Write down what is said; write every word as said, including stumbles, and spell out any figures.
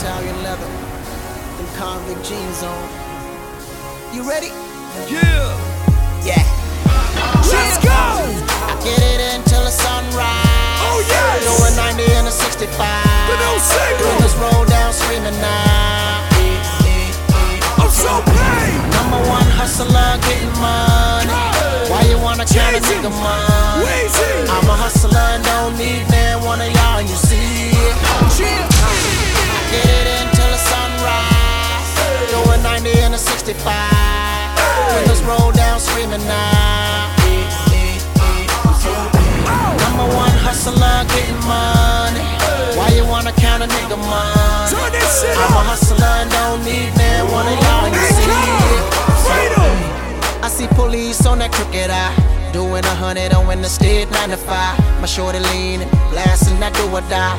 Italian leather, them convict jeans on. You ready? Yeah. Yeah. Let's go. I get it until the sunrise. Oh yes. Doing ninety and a sixty-five. The new single. Niggas roll down screaming now. I'm so paid. Number one hustler getting money. Why you wanna count a nigga money? Weezy. I'm a hustler and don't need man one of y'all, you see it. I get it until the sunrise. Doing ninety and a sixty-five. Niggas roll down screaming now. Number one hustler getting money. Why you wanna count a nigga money? Turn this shit I'm a up. hustler and don't need man one of y'all, you see it. Freedom. I see police on that crooked eye, doing a hundred on in the state nine to five. My shorty leaning, blasting that do or die.